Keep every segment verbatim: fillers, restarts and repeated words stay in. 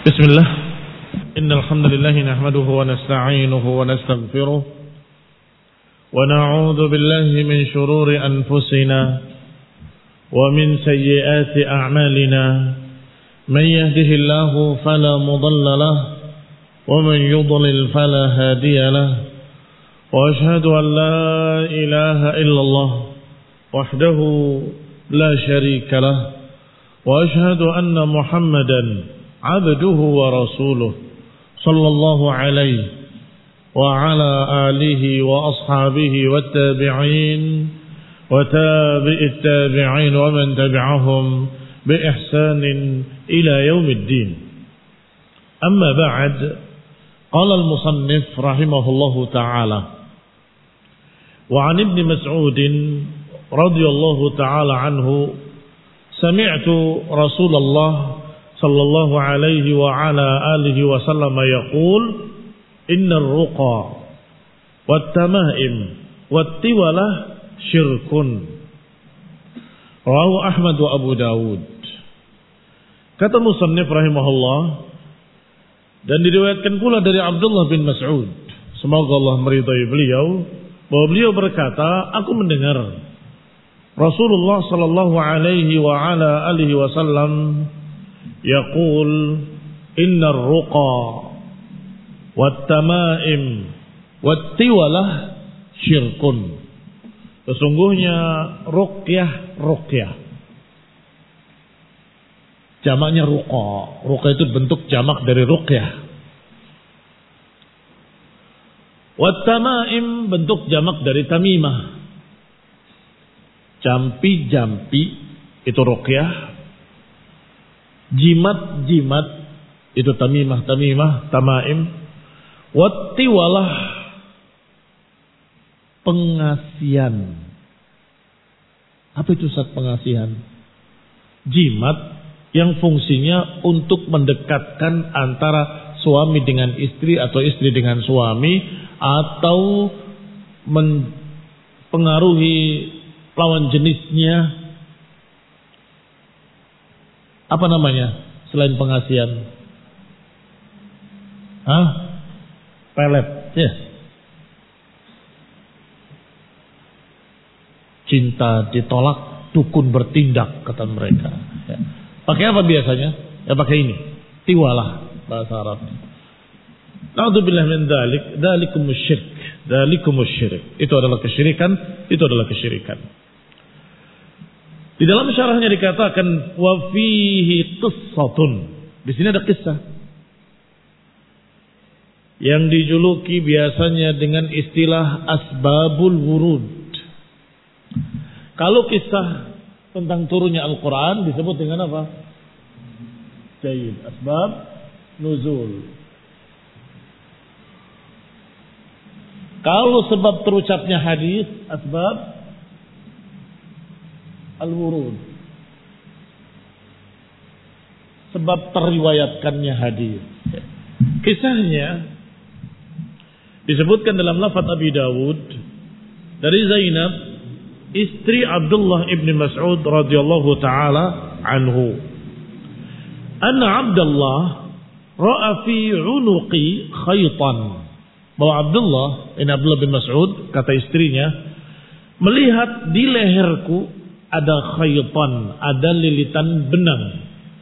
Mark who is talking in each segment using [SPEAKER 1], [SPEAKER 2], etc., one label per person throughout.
[SPEAKER 1] Bismillah. Innal hamdalillah nahmaduhu wa nasta'inuhu wa nastaghfiruh wa na'udzu billahi min shururi anfusina wa min sayyiati a'malina. Man yahdihillahu fala mudilla lahu wa man yudlil fala hadiya lahu. Wa ashhadu an la ilaha illallah wahdahu la sharika lahu wa ashhadu anna Muhammadan abduhu wa rasuluh sallallahu alaihi wa ala alihi wa ashabihi wa tabi'in wa tabi'it tabi'in wa man tabi'ahum bi ihsanin ila yaumiddin. Amma ba'd, qala al-musannif rahimahullahu ta'ala wa 'an ibn Mas'ud radhiyallahu ta'ala anhu sami'tu Rasulullah sallallahu alaihi wa ala alihi wa sallam yaqul innar ruqa wat tamaim wat tiwalah syirkun. Rawahu Ahmad wa Abu Dawud. Kata musannif rahimahullah, dan diriwayatkan pula dari Abdullah bin Mas'ud, semoga Allah meridai beliau, bahwa beliau berkata, aku mendengar Rasulullah sallallahu alaihi wa ala alihi wa sallam yaqul innar ruqa wat tamaim wat tiwalah syirkun. Sesungguhnya ruqyah ruqyah jamaknya ruqa. Ruqa itu bentuk jamak dari ruqyah. Wat tamaim bentuk jamak dari tamimah. Jampi-jampi itu ruqyah. Jimat-jimat itu tamimah-tamimah, tamaim. Wattiwalah pengasihan. Apa itu Ustaz pengasihan? Jimat yang fungsinya untuk mendekatkan antara suami dengan istri atau istri dengan suami, atau mempengaruhi lawan jenisnya. Apa namanya selain pengasihan? Hah? Pelet, ya. Cinta ditolak, dukun bertindak, kata mereka. Ya. Pakai apa biasanya? Ya pakai ini, tiwalah bahasa Arabnya. Na'udzubillah min dzalik, dzalikumus syirk, dzalikumus syirik. Itu adalah kesyirikan, itu adalah kesyirikan. Di dalam syarahnya dikatakan wa fihi qissatun. Di sini ada kisah yang dijuluki biasanya dengan istilah asbabul wurud. Kalau kisah tentang turunnya Al-Quran disebut dengan apa? Jayyid, asbab nuzul. Kalau sebab terucapnya hadis, asbab al-wurud, sebab teriwayatkannya hadis. Kisahnya disebutkan dalam lafaz Abi Dawud dari Zainab, istri Abdullah ibn Mas'ud radhiyallahu taala anhu. Anna Abdullah ra'a fi 'unuqi khaytan. Bahwa Abdullah, ini Abdullah bin Mas'ud, kata istrinya, melihat di leherku ada khaytan, ada lilitan benang.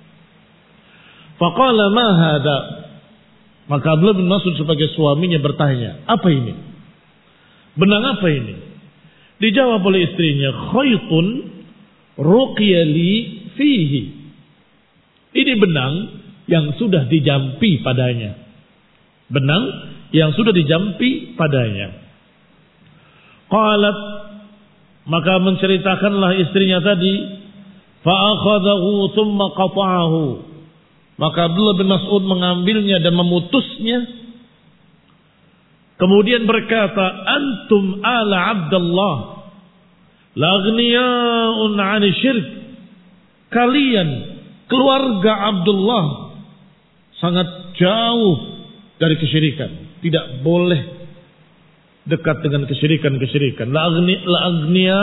[SPEAKER 1] Faqala ma hada? Maka Abdullah bin Mas'ud sebagai suaminya bertanya, apa ini? Benang apa ini? Dijawab oleh istrinya, khaytun ruqya li fihi. Ini benang yang sudah dijampi padanya. Benang yang sudah dijampi padanya. Qalat, maka menceritakanlah istrinya tadi, fa akhadhahu thumma qata'ahu. Maka Abdullah bin Mas'ud mengambilnya dan memutusnya. Kemudian berkata, antum ala Abdullah laghniya'un 'ani syirk. Kalian keluarga Abdullah sangat jauh dari kesyirikan. Tidak boleh dekat dengan kesyirikan-kesyirikan. La'agniya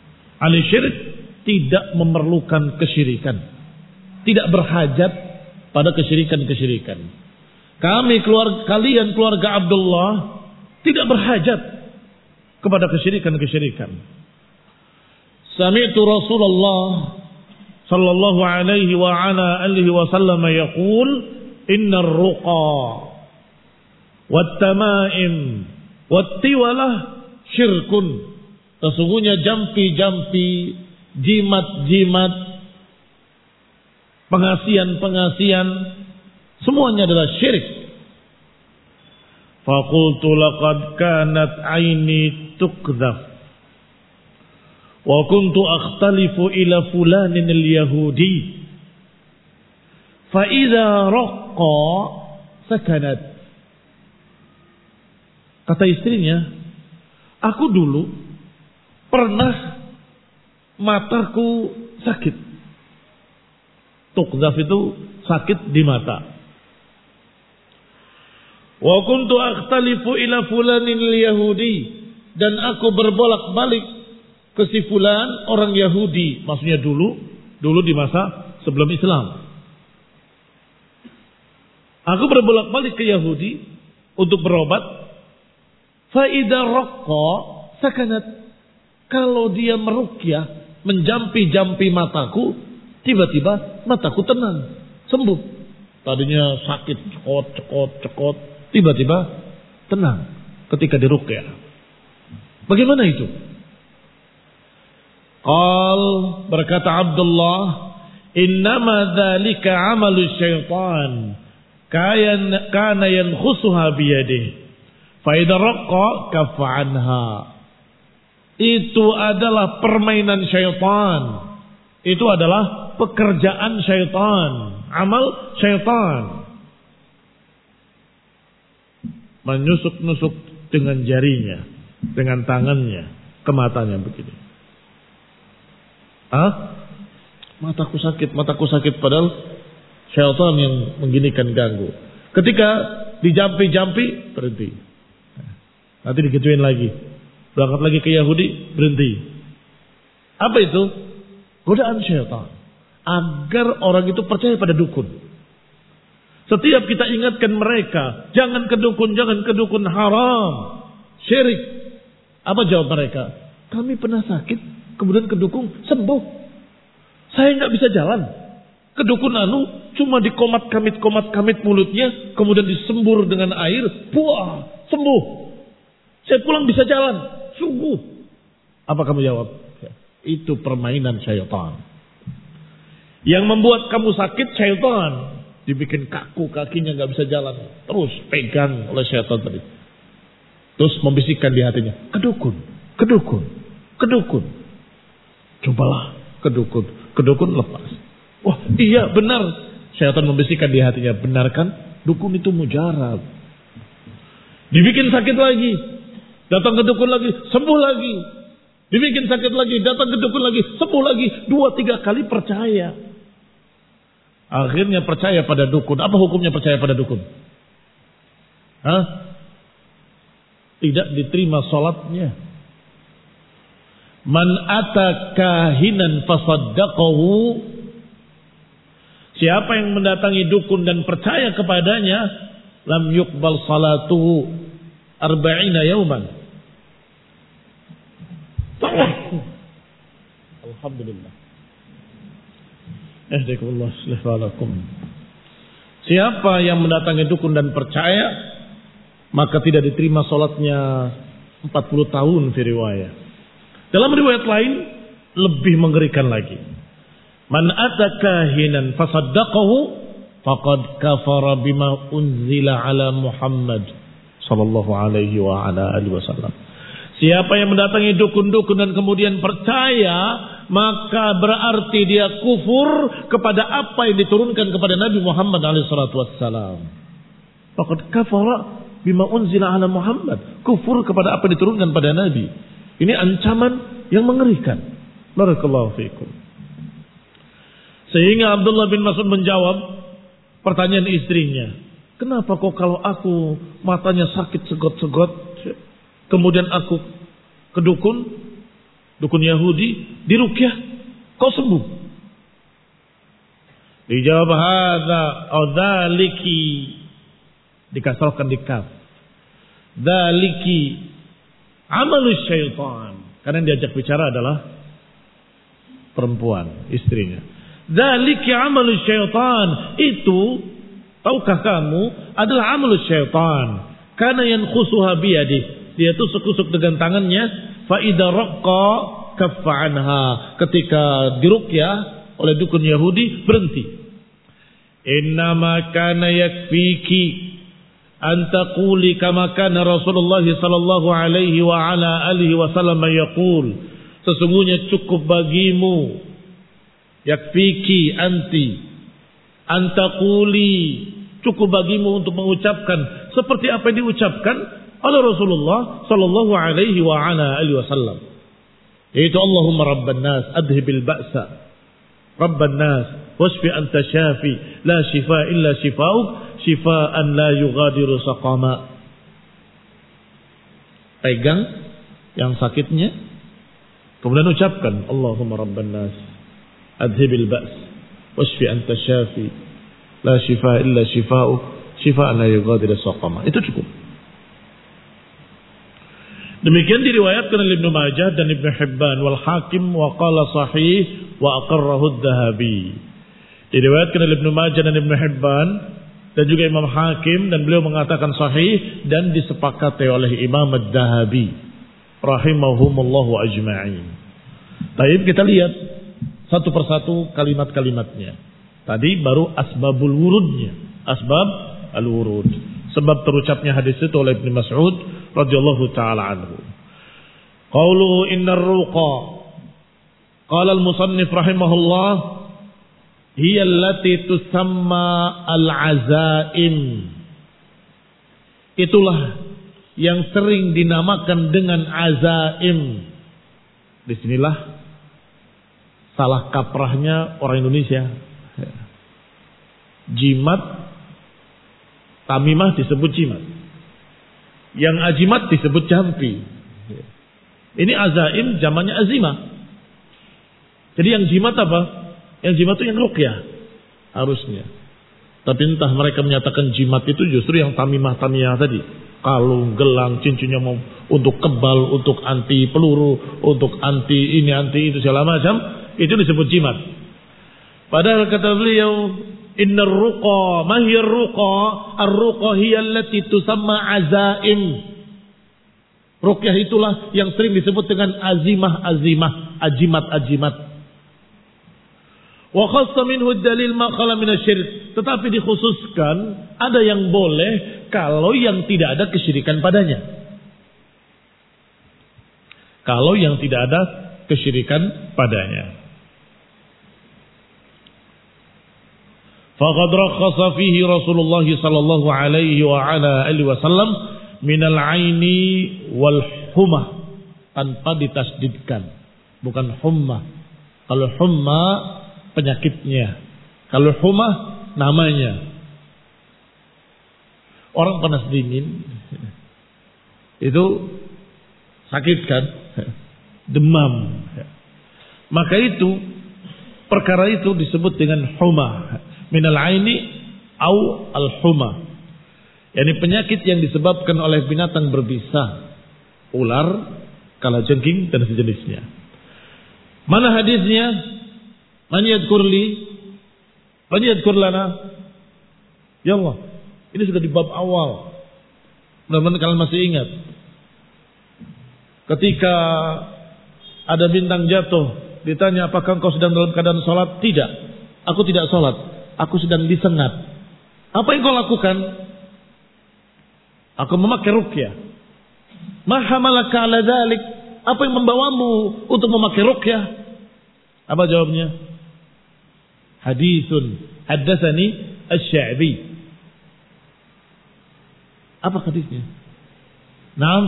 [SPEAKER 1] ahli syirik tidak memerlukan kesyirikan, tidak berhajat pada kesyirikan-kesyirikan. Kami keluarga kalian keluarga Abdullah tidak berhajat kepada kesyirikan-kesyirikan. Sami'tu Rasulullah sallallahu alaihi wa ala alihi wasallam yaqul innar ruqa wat tamaim wat tiwalah syirkun. Sesungguhnya jampi-jampi, jimat-jimat, pengasian-pengasian, semuanya adalah syirik. Faqultu laqad kanat aini tukdzaf wa kuntu akhtalifu ila fulanin al-yahudi fa idza raqqa sakanat. Kata istrinya, aku dulu pernah mataku sakit. Tukdzaf itu sakit di mata. Wa kuntu akhtalifu ila fulanin al-yahudi, dan aku berbolak-balik ke si fulan orang Yahudi, maksudnya dulu, dulu di masa sebelum Islam. Aku berbolak-balik ke Yahudi untuk berobat. Fa idza raqqa sakanat. Kalau dia meruqyah, menjampi-jampi mataku, tiba-tiba mataku tenang, sembuh. Tadinya sakit, cekot, cekot, cekot, tiba-tiba tenang ketika diruqyah. Bagaimana itu? Qal, berkata Abdullah, innama dzalika amalu syaitan kana yankhusuha biyadihi fa idza raqqa kaffa anha. Itu adalah permainan syaitan. Itu adalah pekerjaan syaitan, amal syaitan. Menusuk-nusuk dengan jarinya, dengan tangannya ke matanya begini. Ah, mataku sakit, mataku sakit, padahal syaitan yang mengginikan ganggu. Ketika dijampi-jampi, berhenti. Nanti digituin lagi. Berangkat lagi ke Yahudi, berhenti. Apa itu? Godaan syaitan. Agar orang itu percaya pada dukun. Setiap kita ingatkan mereka, jangan ke dukun, jangan ke dukun, haram, syirik. Apa jawab mereka? Kami pernah sakit, kemudian ke dukun, sembuh. Saya nggak bisa jalan. Ke dukun anu, cuma dikomat kamit komat kamit mulutnya, kemudian disembur dengan air, buah, sembuh. Saya pulang bisa jalan. Sungguh. Apa kamu jawab? Itu permainan syaitan. Yang membuat kamu sakit syaitan. Dibikin kaku, kakinya gak bisa jalan. Terus pegang oleh syaitan tadi. Terus membisikkan di hatinya, kedukun, kedukun, kedukun. Cobalah kedukun, kedukun lepas. Wah iya benar. Syaitan membisikkan di hatinya, benar kan? Dukun itu mujarab. Dibikin sakit lagi. Datang ke dukun lagi, sembuh lagi. Dibikin sakit lagi, datang ke dukun lagi, sembuh lagi. Dua tiga kali percaya. Akhirnya percaya pada dukun. Apa hukumnya percaya pada dukun? Hah? Tidak diterima salatnya. Man ata kahinan fasaddaqahu. Siapa yang mendatangi dukun dan percaya kepadanya, lam yuqbal salatuhu arba'ina yauman. Alhamdulillah. Ihdikumullah slihalakum. Siapa yang mendatangi dukun dan percaya, maka tidak diterima salatnya empat puluh tahun fi riwayat. Dalam riwayat lain lebih mengerikan lagi. Man ataka hinan fasaddaqahu faqad kafara bima unzila ala Muhammad sallallahu alaihi wa ala alihi wasallam. Siapa yang mendatangi dukun-dukun dan kemudian percaya, maka berarti dia kufur kepada apa yang diturunkan kepada Nabi Muhammad alaihi salatu wassalam. Faqad kafara bima unzila ala Muhammad. Kufur kepada apa yang diturunkan pada Nabi. Ini ancaman yang mengerikan. Barakallahu fiikum. Sehingga Abdullah bin Mas'ud menjawab pertanyaan istrinya. Kenapa kok kalau aku matanya sakit segot-segot, kemudian aku ke dukun, dukun Yahudi, diruqyah, kok sembuh? Dijawab hadza atau dzaliki, dikasrahkan di kaf. Dzaliki amalus syaitan. Karena yang diajak bicara adalah perempuan, istrinya. Dzaliki amalus syaitan. Itu, tahukah kamu, adalah amalus syaitan. Karena yankhusuha biyadih. Dia tusuk-tusuk dengan tangannya. Fa idza raqqa kaffa anha. Ketika diruqyah oleh dukun Yahudi, berhenti. Innama kana yakfiki an taquli kama kana Rasulullah sallallahu alaihi wa ala alihi wasallam yaqul. Sesungguhnya cukup bagimu, yakfiki anti an taquli, cukup bagimu untuk mengucapkan seperti apa yang diucapkan oleh Rasulullah sallallahu alaihi wa ala alihi wasallam. Yaitu Allahumma rabban nas adhibil ba'sa rabban nas wasfi anta syafi la shifa illa shifauk shifaan la yughadiru saqama. Pegang yang sakitnya, kemudian ucapkan Allahumma rabban nas adhibil ba's wasfi anta syafi la shifa illa shifauk shifaan la yughadiru saqama. Itu cukup. Demikian diriwayatkan oleh Ibnu Majah dan Ibnu Hibban wal Hakim wa qala sahih wa aqarrahu adz-Dzahabi. Diriwayatkan oleh Ibnu Majah dan Ibnu Hibban dan juga Imam Hakim, dan beliau mengatakan sahih dan disepakati oleh Imam adz-Dzahabi rahimahumullahu ajma'in. Baik, kita lihat satu persatu kalimat-kalimatnya. Tadi baru asbabul wurudnya, asbab al-wurud, sebab terucapnya hadis itu oleh Ibnu Mas'ud radhiyallahu taala anhu. Qauluhu innar ruqa, qala al-musannif rahimahullah, hiya allati tusamma al-azaim. Itulah yang sering dinamakan dengan azaim. Disinilah salah kaprahnya orang Indonesia. Jimat, tamimah disebut jimat, yang ajimat disebut jampi. Ini azaim zamannya azimah. Jadi yang jimat apa? Yang jimat itu yang ruqyah harusnya. Tapi entah mereka menyatakan jimat itu justru yang tamimah-tamimah tadi. Kalung, gelang, cincinnya mau untuk kebal, untuk anti peluru, untuk anti ini, anti itu segala macam, itu disebut jimat. Padahal kata beliau, innar ruqa, ma hiya ar-ruqa? Ar-ruqa hiya allati tusamma azaim. Ruqyah itulah yang sering disebut dengan azimah-azimah, ajimat-ajimat. Wa khassa minhu ad-dalil ma khala min asy-syirk. Tetapi dikhususkan ada yang boleh kalau yang tidak ada kesyirikan padanya. Kalau yang tidak ada kesyirikan padanya. Faqad rakhasa fihi Rasulullah sallallahu alaihi wa ala alihi wasallam minal aini wal humah, tanpa ditasdidkan, bukan humma. Kalau humma penyakitnya, kalau humah namanya. Orang panas dingin itu sakit kan, demam. Maka itu perkara itu disebut dengan humah. Minal aini au al-huma, yakni penyakit yang disebabkan oleh binatang berbisa, ular, kalajengking dan sejenisnya. Mana hadisnya? Man yadhkur li, man yadhkur lana. Ya Allah, ini sudah di bab awal. Mudah-mudahan kalian masih ingat. Ketika ada bintang jatuh, ditanya apakah engkau sedang dalam keadaan sholat? Tidak, aku tidak sholat. Aku sedang disengat. Apa yang kau lakukan? Aku memakai ruqyah. Ma hamalaka ala dzalik? Apa yang membawamu untuk memakai ruqyah? Apa jawabnya? Haditsun haddatsani asy-Sya'bi. Apa hadisnya? Naam.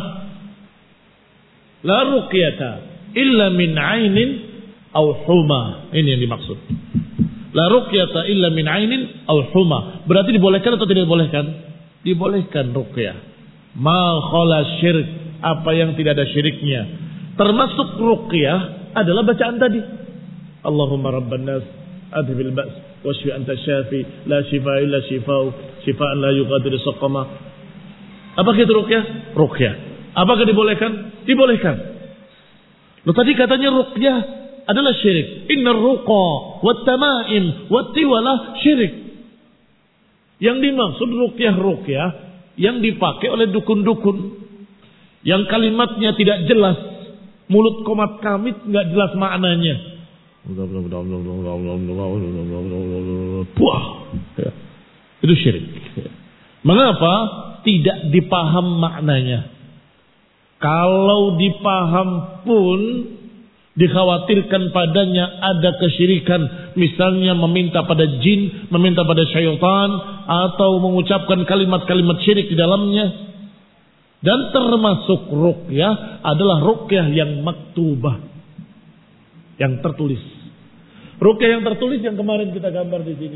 [SPEAKER 1] La ruqyata illa min 'ainin aw huma. Ini yang dimaksud. La ruqyata illa min 'ainin aw huma. Berarti dibolehkan atau tidak dibolehkan? Dibolehkan ruqyah. Ma khala syirk, apa yang tidak ada syiriknya. Termasuk ruqyah adalah bacaan tadi. Allahumma rabban nas adhibil ba's wasfi anta syafi, la shifa illa shifau, shifaan la yughadiru saqama. Apakah itu ruqyah? Ruqyah. Apakah dibolehkan? Dibolehkan. Loh tadi katanya ruqyah adalah syirik. Innar ruqa wat tamaim wat tiwalah syirik. Yang dimaksud ruqyah-ruqyah yang dipakai oleh dukun-dukun, yang kalimatnya tidak jelas, mulut komat kamit nggak jelas maknanya. Puah, itu syirik. Mengapa? Tidak dipaham maknanya. Kalau dipaham pun dikhawatirkan padanya ada kesyirikan, misalnya meminta pada jin, meminta pada syaitan, atau mengucapkan kalimat-kalimat syirik di dalamnya. Dan termasuk ruqyah adalah ruqyah yang maktubah, yang tertulis. Ruqyah yang tertulis yang kemarin kita gambar di sini,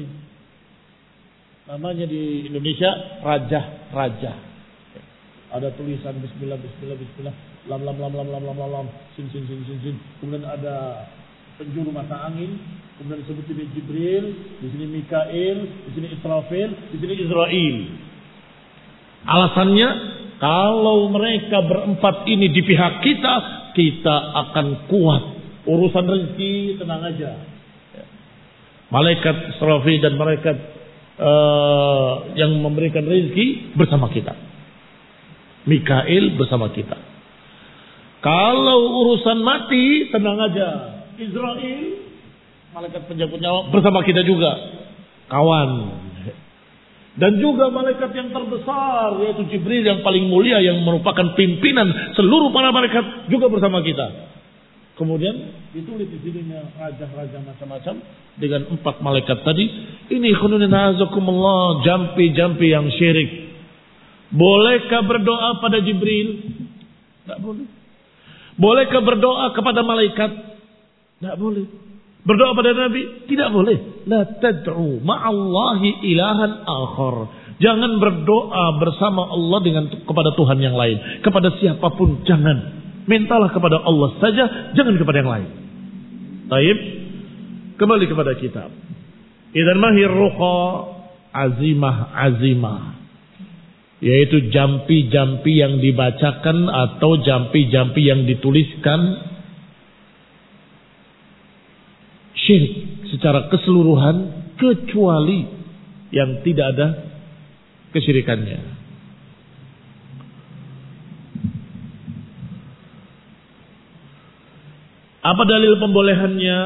[SPEAKER 1] namanya di Indonesia rajah-rajah. Ada tulisan Bismillah, Bismillah, Bismillah, lam, lam, lam, lam, lam, lam, lam, lam, sin, sin, sin, sin, sin. Kemudian ada penjuru mata angin, kemudian disebut ini Jibril, di sini Mikail, di sini Israfil, di sini Israel. Alasannya, kalau mereka berempat ini di pihak kita, kita akan kuat. Urusan rezeki tenang aja. Malaikat Israfil dan malaikat uh, yang memberikan rezeki bersama kita. Mikail bersama kita. Kalau urusan mati, tenang aja. Israel, malaikat penjemput nyawa bersama kita juga. Kawan. Dan juga malaikat yang terbesar, yaitu Jibril yang paling mulia, yang merupakan pimpinan seluruh para malaikat juga bersama kita. Kemudian ditulis di sininya raja-raja macam-macam dengan empat malaikat tadi. Ini khununun azakumullah, jampi-jampi yang syirik. Bolehkah berdoa pada Jibril? Tidak boleh. Bolehkah berdoa kepada malaikat? Tidak boleh. Berdoa pada Nabi? Tidak boleh. La tad'u ma'allahi ilahan akhar. Jangan berdoa bersama Allah dengan kepada Tuhan yang lain. Kepada siapapun jangan. Mintalah kepada Allah saja, jangan kepada yang lain. Taib. Kembali kepada kitab. Idzan mahir ruqa azimah azimah. Yaitu jampi-jampi yang dibacakan atau jampi-jampi yang dituliskan syirik secara keseluruhan, kecuali yang tidak ada kesyirikannya. Apa dalil pembolehannya?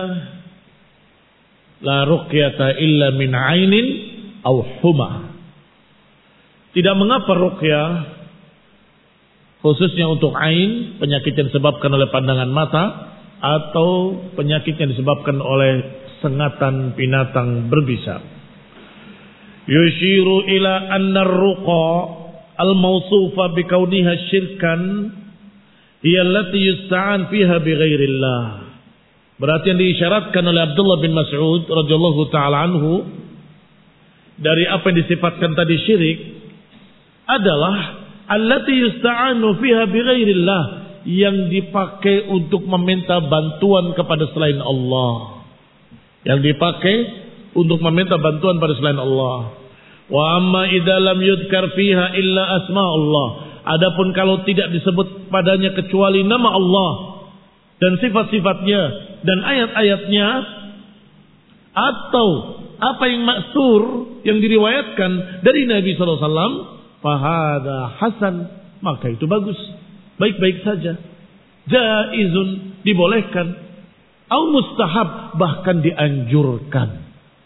[SPEAKER 1] La ruqyata illa min ainin aw humah. Tidak mengapa ruqyah khususnya untuk ain, penyakit yang disebabkan oleh pandangan mata, atau penyakit yang disebabkan oleh sengatan binatang berbisa. Yushiru ila anna ar-ruqa al-mawsufa bi kauniha syirkan hiya allati yusta'an fiha bi ghairillah. Berarti yang diisyaratkan oleh Abdullah bin Mas'ud radhiyallahu taala anhu dari apa yang disifatkan tadi syirik adalah allati yusta'anu fiha bi ghairillah, yang dipakai untuk meminta bantuan kepada selain Allah. Yang dipakai untuk meminta bantuan pada selain Allah. Wa amma idza lam yudkar fiha illa asma Allah. Adapun kalau tidak disebut padanya kecuali nama Allah dan sifat-sifatnya dan ayat-ayatnya, atau apa yang maksur yang diriwayatkan dari Nabi sallallahu alaihi wasallam, fahada hasan, maka itu bagus, baik-baik saja. Jaizun, dibolehkan. Au mustahab, bahkan dianjurkan.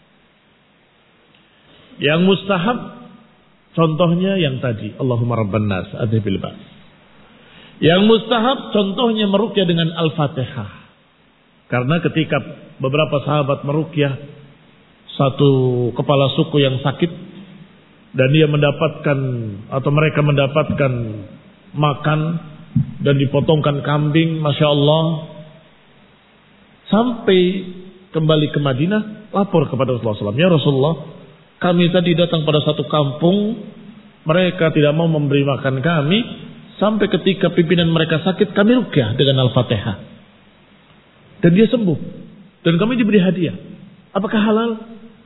[SPEAKER 1] Yang mustahab contohnya yang tadi, Allahumma rabban nas adhibil ba's. Yang mustahab contohnya meruqyah dengan Al-Fatihah. Karena ketika beberapa sahabat meruqyah satu kepala suku yang sakit, dan dia mendapatkan atau mereka mendapatkan makan dan dipotongkan kambing, Masya Allah, sampai kembali ke Madinah, lapor kepada Rasulullah shallallahu alaihi wasallam, ya Rasulullah, kami tadi datang pada satu kampung, mereka tidak mau memberi makan kami, sampai ketika pimpinan mereka sakit, kami ruqyah dengan Al-Fatihah, dan dia sembuh, dan kami diberi hadiah. Apakah halal?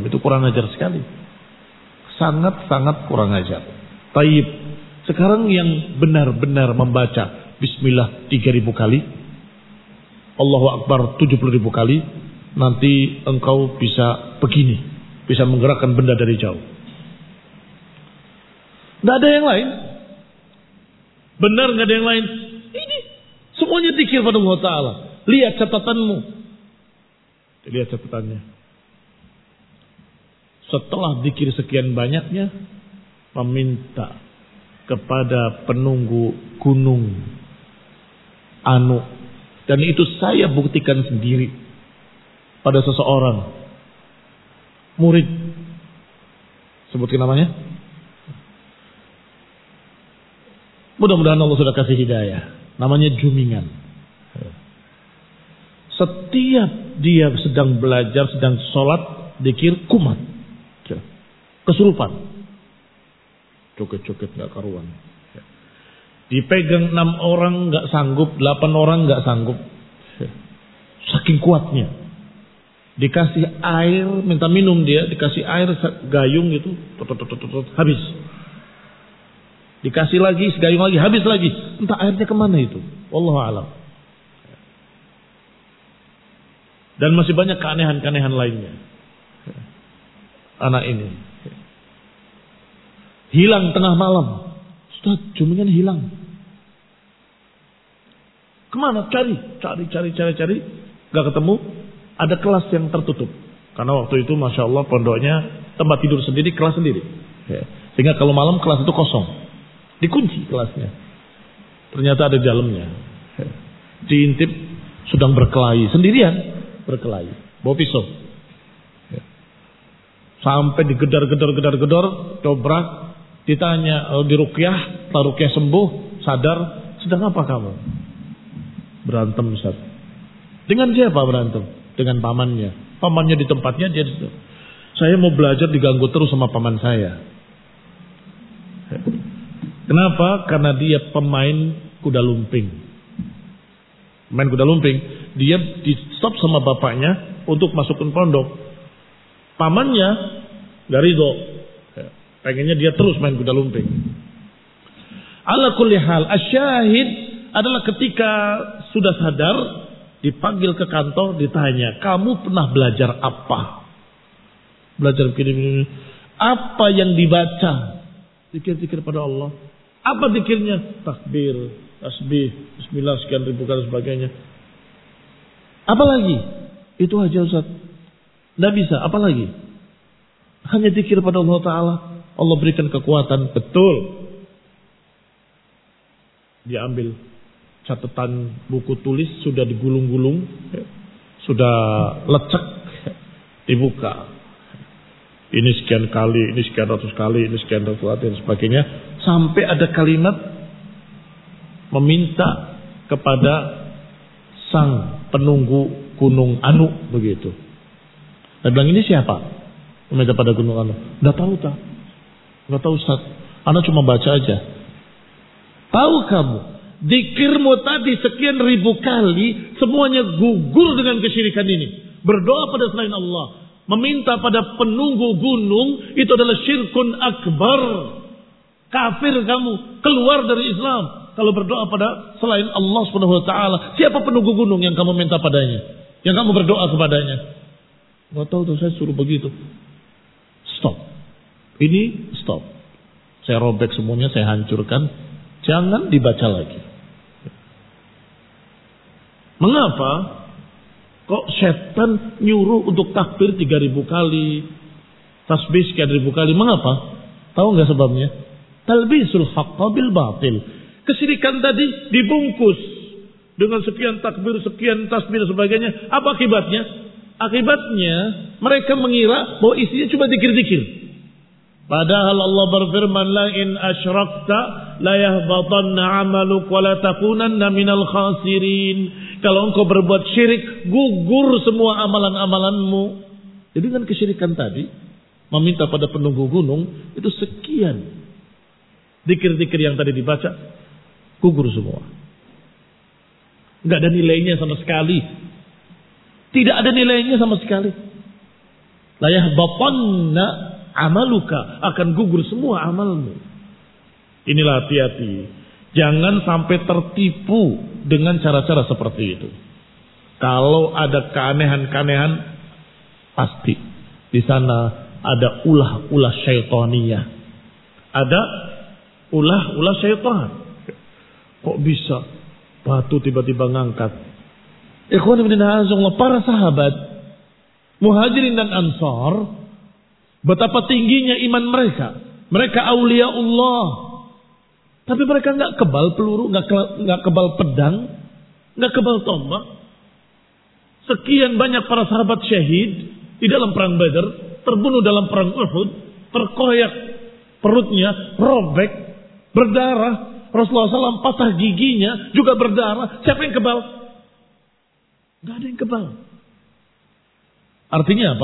[SPEAKER 1] alim. Itu kurang ajar sekali. Sangat-sangat kurang ajar. Taib. Sekarang yang benar-benar membaca Bismillah tiga ribu kali, Allahu Akbar tujuh puluh ribu kali, nanti engkau bisa begini, bisa menggerakkan benda dari jauh. Tidak ada yang lain. Benar nggak ada yang lain. Ini semuanya dzikir pada Allah Ta'ala. Lihat catatanmu. Lihat catatannya. Setelah dzikir sekian banyaknya, meminta kepada penunggu gunung Anu. Dan itu saya buktikan sendiri pada seseorang murid. Sebutkan namanya. Mudah-mudahan Allah sudah kasih hidayah. Namanya Jumingan. Setiap dia sedang belajar, sedang sholat, dzikir, kumat. Kesurupan. Joget-joget gak karuan. Dipegang enam orang gak sanggup, delapan orang gak sanggup. Saking kuatnya. Dikasih air, minta minum dia, dikasih air gayung gitu, habis. Dikasih lagi, segayung lagi, habis lagi. Entah airnya kemana itu. Wallahu a'lam. Dan masih banyak keanehan-keanehan lainnya. Anak ini. Hilang tengah malam. Ustaz, Jumingan hilang. Kemana? Cari, cari, cari, cari, cari. Gak ketemu. Ada kelas yang tertutup. Karena waktu itu Masya Allah pondoknya tempat tidur sendiri, kelas sendiri. Sehingga kalau malam kelas itu kosong. Dikunci kelasnya. Ternyata ada di dalamnya. Diintip sedang berkelahi. Sendirian berkelahi. Bawa pisau. Sampai digedar-gedar-gedar-gedar. Dobrak. Ditanya diruqyah. Setelah ruqyah sembuh. Sadar. Sedang apa kamu? Berantem Ustaz. Dengan siapa berantem? Dengan pamannya. Pamannya di tempatnya. Dia di... Saya mau belajar diganggu terus sama paman saya. Kenapa? Karena dia pemain kuda lumping. main kuda lumping. Dia di stop sama bapaknya untuk masukin pondok. Pamannya gak ridho, pengennya dia terus main kuda lumping. Ala kulli hal, asyahid adalah ketika sudah sadar, dipanggil ke kantor, ditanya, kamu pernah belajar apa? Belajar begini-begini. Apa yang dibaca? Zikir-zikir pada Allah. Apa zikirnya? Takbir, tasbih, bismillah, sekian ribu kali sebagainya. Apa lagi? Itu aja Ustaz. Tidak bisa, apa lagi? Hanya zikir pada Allah Ta'ala. Allah berikan kekuatan, betul. Diambil catatan buku tulis, sudah digulung-gulung, sudah lecek, dibuka. Ini sekian kali, ini sekian ratus kali, ini sekian ratus kali, dan sebagainya. Sampai ada kalimat meminta kepada sang penunggu gunung Anu, begitu. Saya bilang, ini siapa? Meminta pada gunung Anu. Nggak tahu tak? Nggak tahu Ustaz. Ana cuma baca aja. Tahu kamu, zikirmu tadi sekian ribu kali, semuanya gugur dengan kesyirikan ini. Berdoa pada selain Allah, meminta pada penunggu gunung, itu adalah syirkun akbar. Kafir kamu, keluar dari Islam. Kalau berdoa pada selain Allah Subhanahu wa taala, siapa penunggu gunung yang kamu minta padanya? Yang kamu berdoa kepadanya? Enggak tahu tuh, saya suruh begitu. Stop. Ini stop. Saya robek semuanya, saya hancurkan. Jangan dibaca lagi. Mengapa? Kok setan nyuruh untuk takbir tiga ribu kali, tasbih sekian ribu kali? Mengapa? Tahu nggak sebabnya? Talbisul haqqa bil batil. Kesyirikan tadi dibungkus dengan sekian takbir, sekian tasbih dan sebagainya. Apa akibatnya? Akibatnya mereka mengira bahwa isinya cuma zikir-zikir. Padahal Allah berfirman, la in asyrakta la yahbatanna 'amaluk wa la takunanna minal khasirin. Kalau engkau berbuat syirik, gugur semua amalan-amalanmu. Jadi dengan kesyirikan tadi, meminta pada penunggu gunung, itu sekian zikir-zikir yang tadi dibaca, gugur semua. Enggak ada nilainya sama sekali. Tidak ada nilainya sama sekali. La yahbatanna amaluka, akan gugur semua amalmu. Inilah hati-hati. Jangan sampai tertipu dengan cara-cara seperti itu. Kalau ada keanehan-keanehan, pasti di sana ada ulah-ulah syaitaniyah. Ada ulah-ulah syaitan. Kok bisa batu tiba-tiba ngangkat? Ikhwan ibn a'azzallah, para sahabat Muhajirin dan Ansar, betapa tingginya iman mereka. Mereka aulia Allah. Tapi mereka nggak kebal peluru, nggak nggak kebal pedang, nggak kebal tombak. Sekian banyak para sahabat syahid di dalam perang Badar, terbunuh dalam perang Uhud, terkoyak perutnya, robek, berdarah. Rasulullah shallallahu alaihi wasallam patah giginya, juga berdarah. Siapa yang kebal? Nggak ada yang kebal. Artinya apa?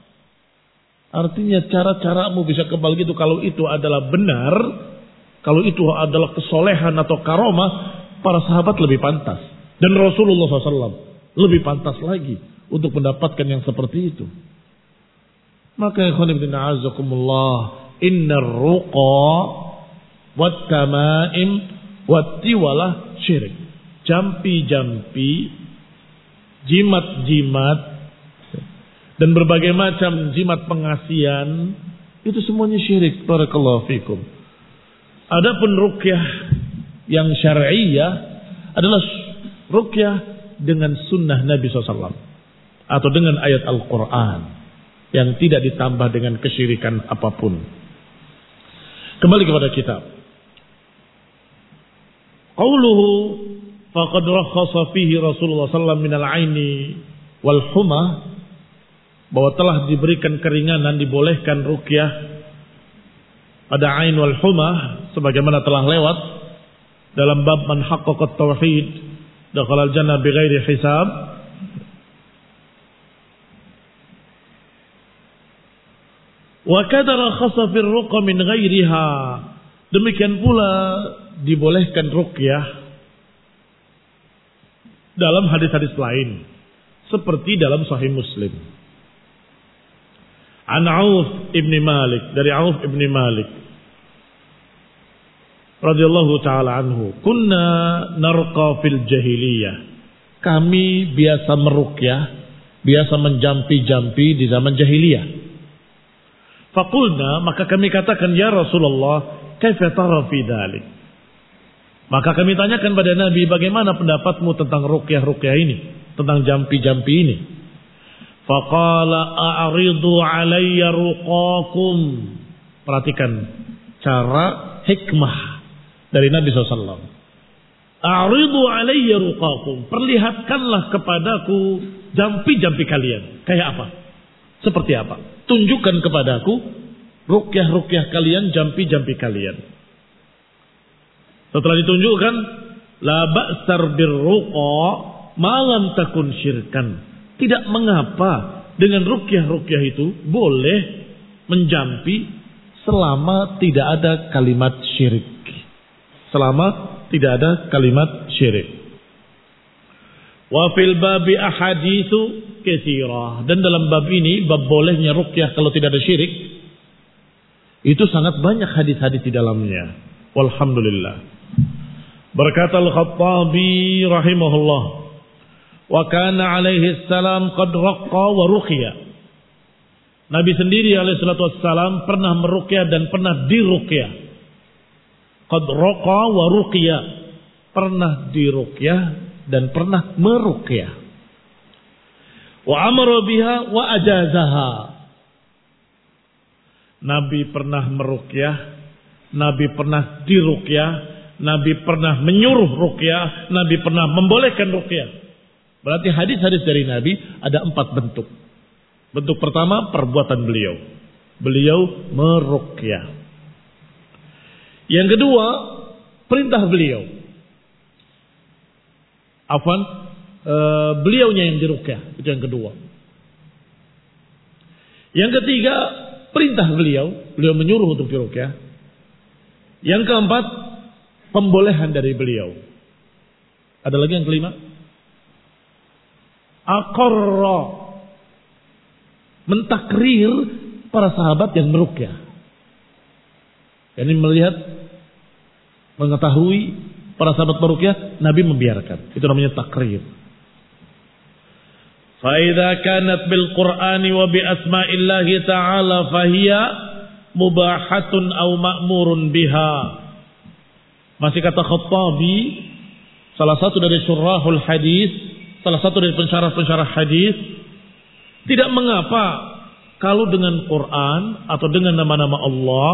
[SPEAKER 1] Artinya cara-caramu bisa kebal gitu kalau itu adalah benar, kalau itu adalah kesolehan atau karomah, para sahabat lebih pantas. Dan Rasulullah shallallahu alaihi wasallam lebih pantas lagi untuk mendapatkan yang seperti itu. Maka ikhwan ibn a'azakumullah, innar ruqa wat tamaim wat tiwalah syirik. Jampi-jampi, jimat-jimat, dan berbagai macam jimat pengasian, itu semuanya syirik. Barakallahu fikum. Adapun ruqyah yang syar'iyah adalah ruqyah dengan sunnah Nabi shallallahu alaihi wasallam atau dengan ayat Al-Quran yang tidak ditambah dengan kesyirikan apapun. Kembali kepada kitab. Qauluhu faqad rakhasa fihi Rasulullah sallallahu alaihi wasallam minal aini wal humah, bahwa telah diberikan keringanan, dibolehkan ruqyah pada ain wal humah sebagaimana telah lewat dalam bab man haqqaqa tauhid dakhala al jannah bighairi hisab. Wa kadara khassa fir ruqa min ghairiha, demikian pula dibolehkan ruqyah dalam hadis-hadis lain seperti dalam Sahih Muslim. An Auf ibni Malik, dari Auf ibni Malik radhiyallahu taala anhu, kunna narqa fil jahiliyah. Kami biasa meruqyah, biasa menjampi-jampi di zaman jahiliyah. Faqulna, maka kami katakan, ya Rasulullah, kaifa tara fi dzalik? Maka kami tanyakan pada Nabi, bagaimana pendapatmu tentang ruqyah-ruqyah ini, tentang jampi-jampi ini? Faqala a'ridu alayya ruqakum. Perhatikan cara hikmah dari Nabi shallallahu alaihi wasallam. A'ridu alayya ruqakum. Perlihatkanlah kepadaku jampi-jampi kalian. Kayak apa? Seperti apa? Tunjukkan kepadaku ruqyah-ruqyah kalian, jampi-jampi kalian. Setelah ditunjukkan, la ba'sar birruqa ma lam takun syirkan. Tidak mengapa dengan ruqyah-ruqyah itu boleh menjampi selama tidak ada kalimat syirik. Selama tidak ada kalimat syirik. Wa fil babi ahaditsu katsirah. Dan dalam bab ini, bab bolehnya ruqyah kalau tidak ada syirik, itu sangat banyak hadis-hadis di dalamnya. Walhamdulillah. Berkata Al-Khattabi rahimahullah, wa kana alaihi salam qad raqqa wa ruqya. Nabi sendiri alaihi salatu wassalam pernah meruqyah dan pernah diruqyah. Qad raqqa wa ruqya, pernah diruqyah dan pernah meruqyah. Wa amara biha wa ajazaha. Nabi pernah meruqyah, Nabi pernah diruqyah, Nabi pernah menyuruh ruqyah, Nabi pernah membolehkan ruqyah. Berarti hadis-hadis dari Nabi ada empat bentuk. Bentuk pertama, perbuatan beliau. Beliau meruqyah. Yang kedua, perintah beliau. Afwan, e, beliaunya yang diruqyah. Itu yang kedua. Yang ketiga, perintah beliau. Beliau menyuruh untuk diruqyah. Yang keempat, pembolehan dari beliau. Ada lagi yang kelima? Aqarra, mentakrir para sahabat yang meruqyah. Ini melihat, mengetahui para sahabat meruqyah, Nabi membiarkan. Itu namanya takrir. Fa idza kanat bil Qur'ani wa bi asma'illahi ta'ala fahiya mubahatun aw ma'murun biha. Masih kata Khattabi, salah satu dari syurahul hadis, salah satu dari pensyarah-pensyarah hadis, tidak mengapa kalau dengan Quran atau dengan nama-nama Allah,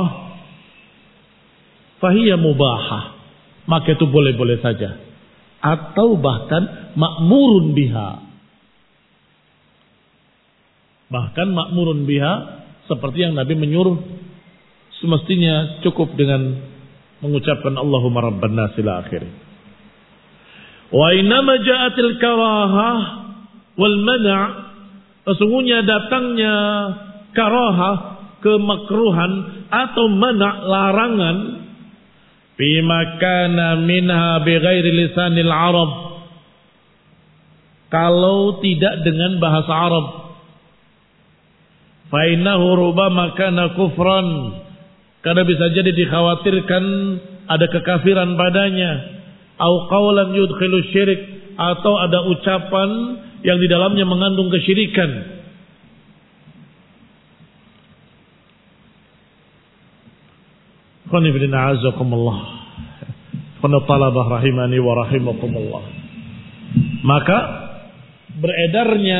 [SPEAKER 1] fahiyya mubahah, maka itu boleh-boleh saja, atau bahkan makmurun biha, bahkan makmurun biha, seperti yang Nabi menyuruh, semestinya cukup dengan mengucapkan Allahumma rabban nas ila akhir. Wa innama ja'atil karahah wal mana', sesungguhnya datangnya karahah, kemakruhan atau mana', larangan, bima kana minha bighairi lisanil arab, kalau tidak dengan bahasa Arab. Fa innahu rubama kana kufran, karena bisa jadi dikhawatirkan ada kekafiran padanya. Au qawlan yudkhilu syirik, atau ada ucapan yang di dalamnya mengandung kesyirikan. Qul ibnina azakumullah, qul talabah rahimani wa rahimakumullah. Maka beredarnya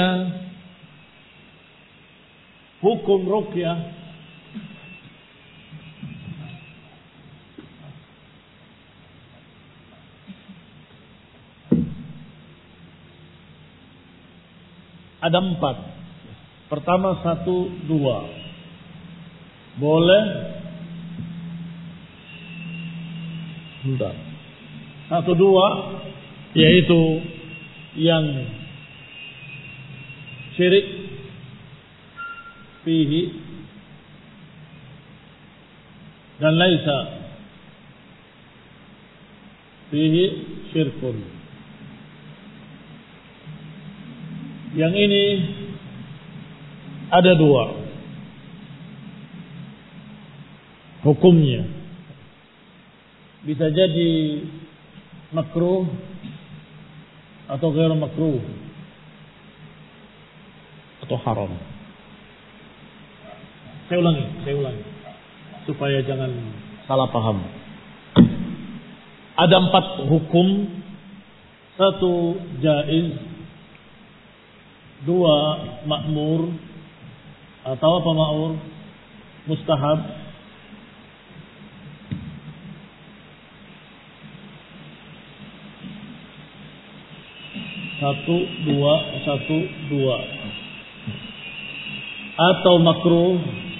[SPEAKER 1] hukum ruqyah ada empat. Pertama, satu, dua. Boleh. Bentar. Satu, dua. Yaitu yang syirik fihi dan laisa fihi syirkun. Yang ini ada dua hukumnya. Bisa jadi makruh atau ghairu makruh atau haram. Saya ulangi, saya ulangi supaya jangan salah paham. Ada empat hukum. Satu jaiz, dua makmur atau apa ma'mur, mustahab, satu dua satu dua, atau makruh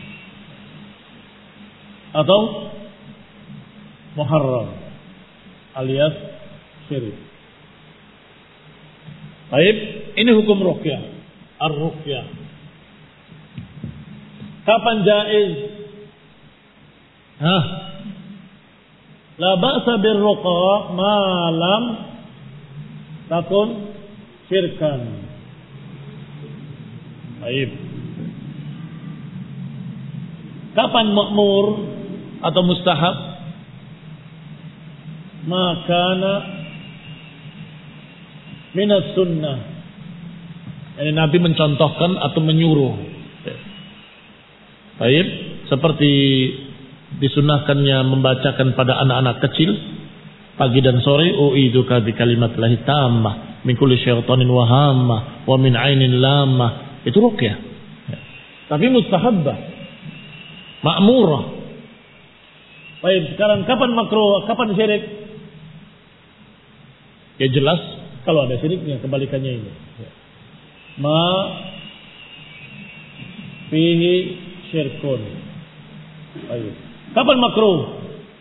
[SPEAKER 1] atau muharram alias syirik. Baik, ini hukum ruqyah, ar-ruqyah. Kapan jaiz? Hah? La ba'sa bir-ruqa ma lam takun syirkan. Baik. Kapan makmur atau mustahab? Makana minas sunnah. Ini Nabi mencontohkan atau menyuruh. Baik, seperti disunnahkannya membacakan pada anak-anak kecil pagi dan sore, u'iduka bi kalimatillahi tammah min kulli syaitanin wa hammah wa min ainin lamah. Itu ruqyah. Tapi mustahabbah, ma'murah. Baik, sekarang kapan makruh, kapan syirik? Ya jelas kalau ada syiriknya, kebalikannya ini. Ma fihi syirkun. Ayo. Kapan makruh?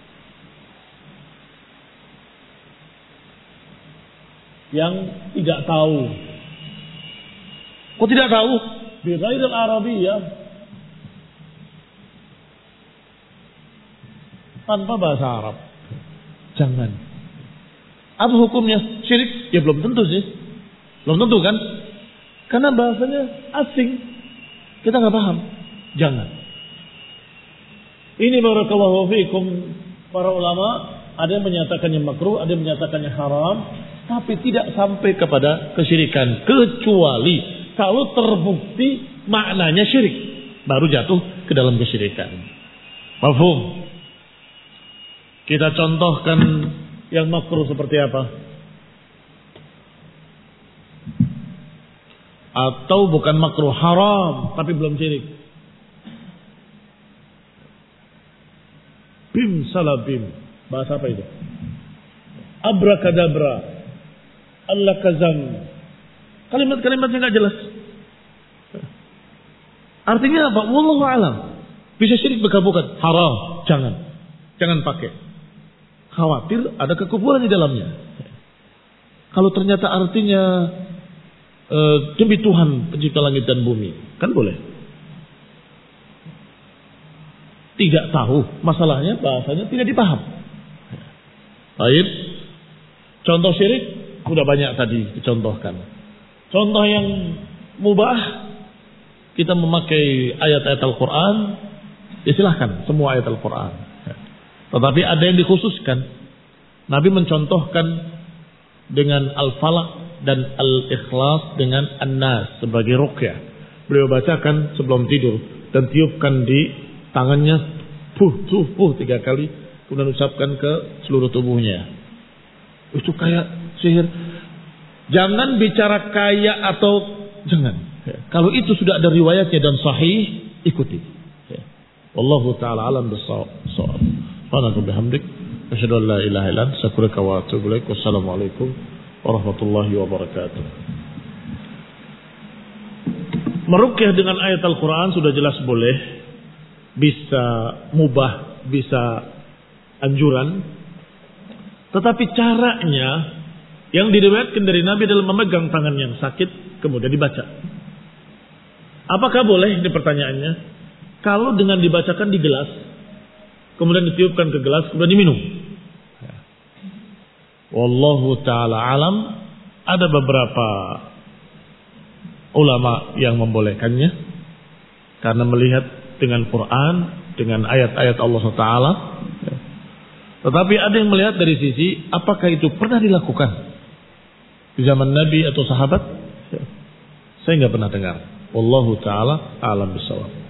[SPEAKER 1] Yang tidak tahu. Kok tidak tahu? Bi ghairil arabiyyah. Tanpa bahasa Arab. Jangan. Apa hukumnya? Syirik? Ya belum tentu sih. Belum tentu kan? Karena bahasanya asing. Kita nggak paham. Jangan. Ini barakallahu fiikum, para ulama ada yang menyatakannya makruh, ada yang menyatakannya haram, tapi tidak sampai kepada kesyirikan, kecuali kalau terbukti maknanya syirik, baru jatuh ke dalam kesyirikan. Mafhum? Kita contohkan yang makruh seperti apa? Atau bukan makruh, haram tapi belum syirik. Bim salabim. Bahasa apa itu? Abrakadabra. Allah kazam. Kalimat-kalimatnya nggak jelas. Artinya apa? Wallahu a'lam. Bisa syirik bukan? Haram. Jangan. Jangan pakai. Khawatir ada kekufuran di dalamnya. Kalau ternyata artinya e, demi Tuhan pencipta langit dan bumi, kan boleh. Tidak tahu masalahnya, bahasanya tidak dipaham. Baik. Contoh syirik sudah banyak tadi dicontohkan. Contoh yang mubah, kita memakai ayat-ayat Al-Quran, ya silahkan semua ayat Al-Quran. Tetapi ada yang dikhususkan. Nabi mencontohkan dengan Al-Falaq dan Al-Ikhlas dengan An-Nas sebagai ruqyah. Beliau bacakan sebelum tidur dan tiupkan di tangannya, puh, puh, puh tiga kali, kemudian ucapkan ke seluruh tubuhnya. Itu kayak sihir. Jangan bicara kaya atau jangan. Kalau itu sudah ada riwayatnya dan sahih, ikuti. Wallahu ta'ala alam bis-shawab. Subhanaka bihamdik, asyhadu an la ilaha illa anta, astaghfiruka wa atubu ilaik. Wassalamualaikum warahmatullahi wabarakatuh. Meruqyah dengan ayat Al-Quran sudah jelas boleh, bisa mubah, bisa anjuran. Tetapi caranya yang diriwayatkan dari Nabi adalah memegang tangan yang sakit kemudian dibaca. Apakah boleh? Ini pertanyaannya. Kalau dengan dibacakan di gelas, kemudian ditiupkan ke gelas, kemudian diminum. Wallahu ta'ala alam. Ada beberapa ulama yang membolehkannya karena melihat dengan Quran, dengan ayat-ayat Allah subhanahu wa taala. Tetapi ada yang melihat dari sisi apakah itu pernah dilakukan di zaman Nabi atau sahabat? Saya nggak pernah dengar. Wallahu taala a'lam bishawab.